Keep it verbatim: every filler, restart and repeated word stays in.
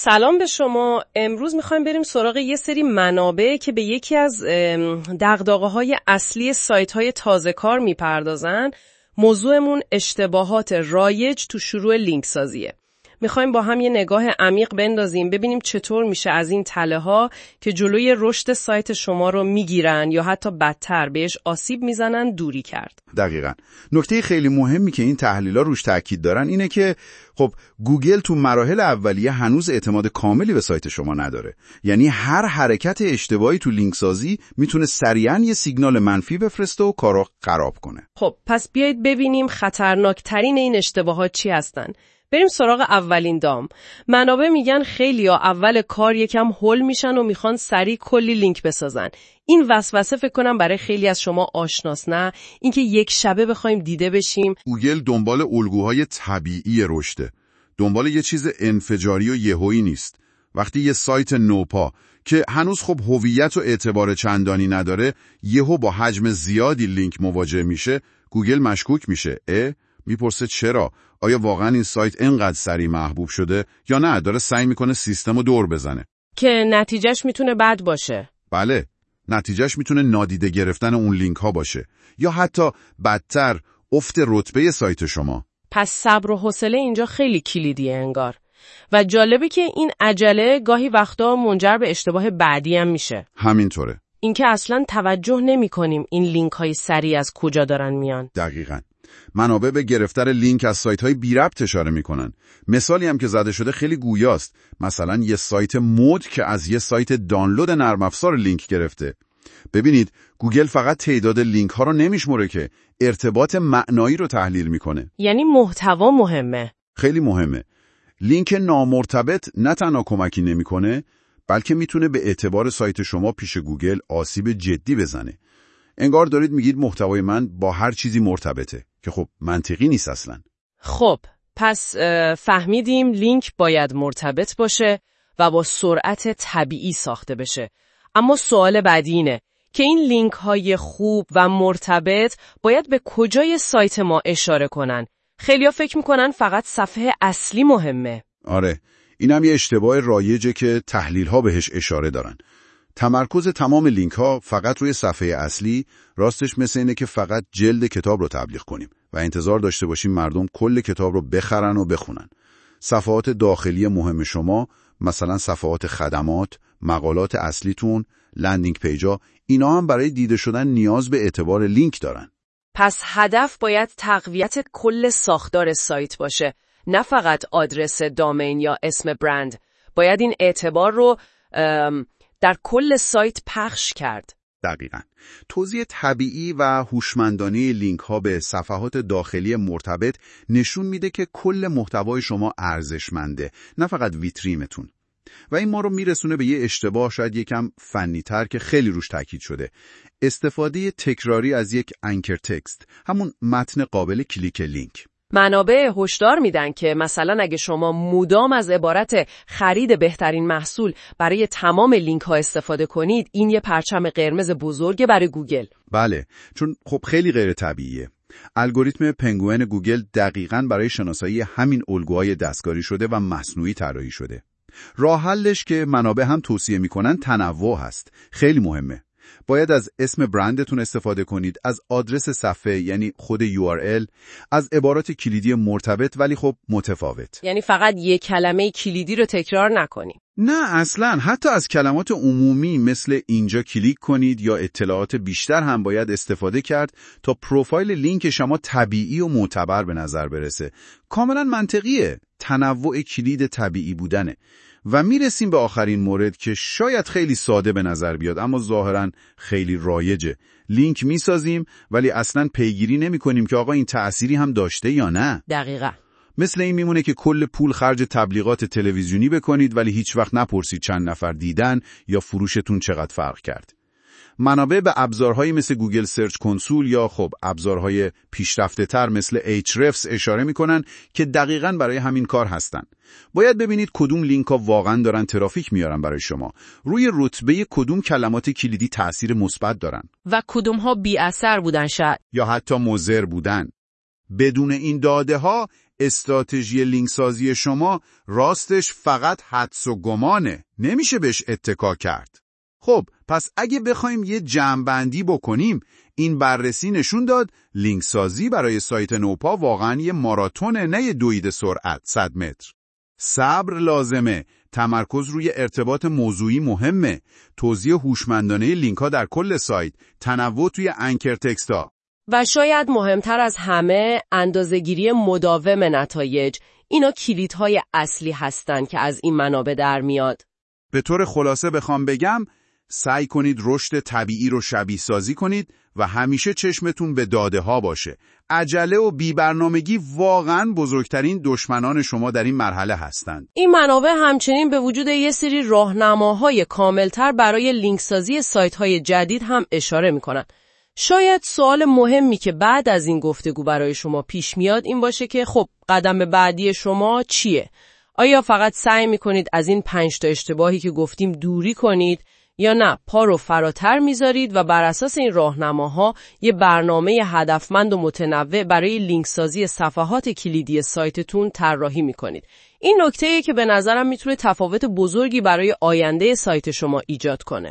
سلام به شما. امروز میخوایم بریم سراغ یه سری منابع که به یکی از دغدغه‌های اصلی سایت‌های تازه کار میپردازن. موضوعمون اشتباهات رایج تو شروع لینک سازیه. میخوایم با هم یه نگاه عمیق بندازیم ببینیم چطور میشه از این تله‌ها که جلوی رشد سایت شما رو میگیرن یا حتی بدتر بهش آسیب میزنن دوری کرد. دقیقاً. نکته خیلی مهمی که این تحلیل‌ها روش تاکید دارن اینه که خب گوگل تو مراحل اولیه هنوز اعتماد کاملی به سایت شما نداره. یعنی هر حرکت اشتباهی تو لینک سازی میتونه سریعاً یه سیگنال منفی بفرسته و کارو خراب کنه. خب پس بیایید ببینیم خطرناکترین این اشتباهات چی هستن. بریم سراغ اولین دام. منابع میگن خیلیا اول کار یکم هول میشن و میخوان سریع کلی لینک بسازن. این وسوسه فکر کنم برای خیلی از شما آشناس، نه؟ اینکه یک شبه بخوایم دیده بشیم. گوگل دنبال الگوهای طبیعی رشده. دنبال یه چیز انفجاری و یهویی نیست. وقتی یه سایت نوپا که هنوز خب هویت و اعتبار چندانی نداره یهو با حجم زیادی لینک مواجه میشه، گوگل مشکوک میشه. اه؟ میپرسه چرا؟ آیا واقعا این سایت اینقدر سریع محبوب شده یا نه داره سعی میکنه سیستم رو دور بزنه؟ که نتیجهش میتونه بد باشه. بله، نتیجهش میتونه نادیده گرفتن اون لینک ها باشه یا حتی بدتر افت رتبه سایت شما. پس صبر و حوصله اینجا خیلی کلیدیه انگار. و جالبه که این عجله گاهی وقتا منجر به اشتباه بعدی هم میشه. همینطوره. اینکه اصلا توجه نمی کنیم این لینک های سریع از کجا دارن میان. دقیقاً. منابع به گرفتن لینک از سایت‌های بی ربط اشاره می‌کنن. مثالی هم که زده شده خیلی گویاست. مثلا یه سایت مود که از یه سایت دانلود نرم افزار لینک گرفته. ببینید گوگل فقط تعداد لینک‌ها رو نمیشمره که ارتباط معنایی رو تحلیل می‌کنه. یعنی محتوا مهمه. خیلی مهمه. لینک نامرتبط نه تنها کمکی نمی‌کنه، بلکه میتونه به اعتبار سایت شما پیش گوگل آسیب جدی بزنه. انگار دارید میگید محتوای من با هر چیزی مرتبطه که خب منطقی نیست اصلا. خب پس فهمیدیم لینک باید مرتبط باشه و با سرعت طبیعی ساخته بشه. اما سوال بعدی اینه که این لینک های خوب و مرتبط باید به کجای سایت ما اشاره کنن؟ خیلیا فکر میکنن فقط صفحه اصلی مهمه. آره، اینم یه اشتباه رایجه که تحلیل ها بهش اشاره دارن. تمرکز تمام لینک ها فقط روی صفحه اصلی راستش مثل اینه که فقط جلد کتاب رو تبلیغ کنیم و انتظار داشته باشیم مردم کل کتاب رو بخرن و بخونن. صفحات داخلی مهم شما، مثلا صفحات خدمات، مقالات اصلیتون، لندینگ پیجا، اینا هم برای دیده شدن نیاز به اعتبار لینک دارن. پس هدف باید تقویت کل ساختار سایت باشه، نه فقط آدرس دامین یا اسم برند. باید این اعتبار رو در کل سایت پخش کرد. دقیقاً. توزیع طبیعی و هوشمندانه لینک ها به صفحات داخلی مرتبط نشون میده که کل محتوای شما ارزشمنده، نه فقط ویترینتون. و این ما رو میرسونه به یه اشتباه شاید یکم فنی تر که خیلی روش تاکید شده. استفاده تکراری از یک انکر تکست، همون متن قابل کلیک لینک. منابع هشدار میدن که مثلا اگه شما مدام از عبارت خرید بهترین محصول برای تمام لینک ها استفاده کنید، این یه پرچم قرمز بزرگه برای گوگل. بله، چون خب خیلی غیر طبیعیه. الگوریتم پنگوئن گوگل دقیقاً برای شناسایی همین الگوهای دستکاری شده و مصنوعی طراحی شده. راه حلش که منابع هم توصیه میکنن تنوع هست. خیلی مهمه. باید از اسم برندتون استفاده کنید، از آدرس صفحه یعنی خود یو آر ال، از عبارات کلیدی مرتبط ولی خب متفاوت. یعنی فقط یک کلمه کلیدی رو تکرار نکنید. نه اصلاً، حتی از کلمات عمومی مثل اینجا کلیک کنید یا اطلاعات بیشتر هم باید استفاده کرد تا پروفایل لینک شما طبیعی و معتبر به نظر برسه. کاملا منطقیه. تنوع کلید طبیعی بودنه. و میرسیم به آخرین مورد که شاید خیلی ساده به نظر بیاد اما ظاهراً خیلی رایجه. لینک میسازیم ولی اصلاً پیگیری نمی کنیم که آقا این تأثیری هم داشته یا نه. دقیقاً. مثل این میمونه که کل پول خرج تبلیغات تلویزیونی بکنید ولی هیچ وقت نپرسید چند نفر دیدن یا فروشتون چقدر فرق کرد. منابع به ابزارهایی مثل گوگل سرچ کنسول یا خب ابزارهای پیشرفته تر مثل ایچرفز اشاره میکنن که دقیقاً برای همین کار هستن. باید ببینید کدوم لینک ها واقعاً دارن ترافیک میارن برای شما. روی رتبه کدوم کلمات کلیدی تأثیر مثبت دارن و کدوم ها بی اثر بودن شاید یا حتی مضر بودن. بدون این داده ها استراتژی لینک سازی شما راستش فقط حدس و گمانه، نمیشه بهش اتکا کرد. خب پس اگه بخوایم یه جمع‌بندی بکنیم، این بررسی نشون داد لینک سازی برای سایت نوپا واقعا یه ماراتونه، نه یه دوید سرعت صد متر. صبر لازمه، تمرکز روی ارتباط موضوعی مهمه، توزیع هوشمندانه لینک ها در کل سایت، تنوع توی انکر تکست ها. و شاید مهمتر از همه اندازه‌گیری مداوم نتایج. اینا کلیدهای اصلی هستن که از این منابع در میاد. به طور خلاصه بخوام بگم، سعی کنید رشد طبیعی رو شبیه سازی کنید و همیشه چشمتون به داده ها باشه. عجله و بی‌برنامگی واقعاً بزرگترین دشمنان شما در این مرحله هستند. این منابع همچنین به وجود یه سری راهنماهای کاملتر برای لینک سازی سایت‌های جدید هم اشاره می‌کنن. شاید سوال مهمی که بعد از این گفتگو برای شما پیش میاد این باشه که خب قدم بعدی شما چیه؟ آیا فقط سعی می‌کنید از این پنج تا اشتباهی که گفتیم دوری کنید یا نه پا رو فراتر میذارید و بر اساس این راهنماها یه برنامه هدفمند و متنوع برای لینک سازی صفحات کلیدی سایتتون طراحی میکنید؟ این نکته‌ایه که به نظرم میتونه تفاوت بزرگی برای آینده سایت شما ایجاد کنه.